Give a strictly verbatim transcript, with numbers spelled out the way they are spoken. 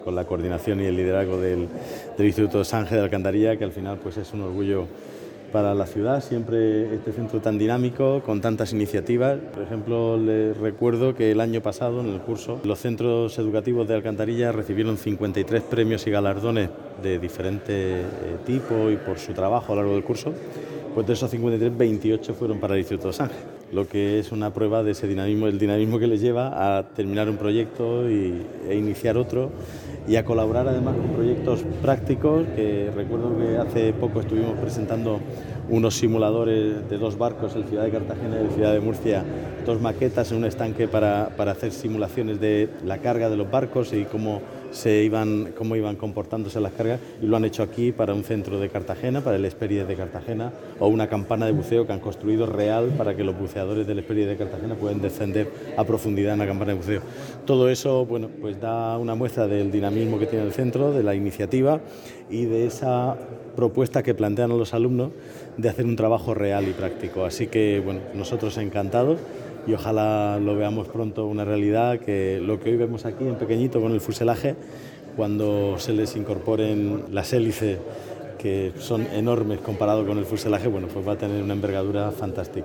Con la coordinación y el liderazgo del, del Instituto Sange de Alcantarilla, que al final pues es un orgullo para la ciudad, siempre este centro tan dinámico, con tantas iniciativas. Por ejemplo, les recuerdo que el año pasado, en el curso, los centros educativos de Alcantarilla recibieron cincuenta y tres premios y galardones de diferente tipo y por su trabajo a lo largo del curso. Pues de esos cincuenta y tres, veintiocho fueron para el Instituto Sange, lo que es una prueba de ese dinamismo, el dinamismo que les lleva a terminar un proyecto y, e iniciar otro, y a colaborar además con proyectos prácticos, que recuerdo que hace poco estuvimos presentando unos simuladores de dos barcos, el Ciudad de Cartagena y el Ciudad de Murcia, dos maquetas en un estanque para, para hacer simulaciones de la carga de los barcos y cómo se iban, cómo iban comportándose las cargas, y lo han hecho aquí para un centro de Cartagena, para el Hesperides de Cartagena, o una campana de buceo que han construido real para que los buceadores del Hesperides de Cartagena puedan descender a profundidad en la campana de buceo. Todo eso, bueno, pues da una muestra del dinamismo que tiene el centro, de la iniciativa y de esa propuesta que plantean a los alumnos de hacer un trabajo real y práctico. Así que, bueno, nosotros encantados, y ojalá lo veamos pronto una realidad, que lo que hoy vemos aquí en pequeñito con el fuselaje, cuando se les incorporen las hélices, que son enormes comparado con el fuselaje, bueno, pues va a tener una envergadura fantástica.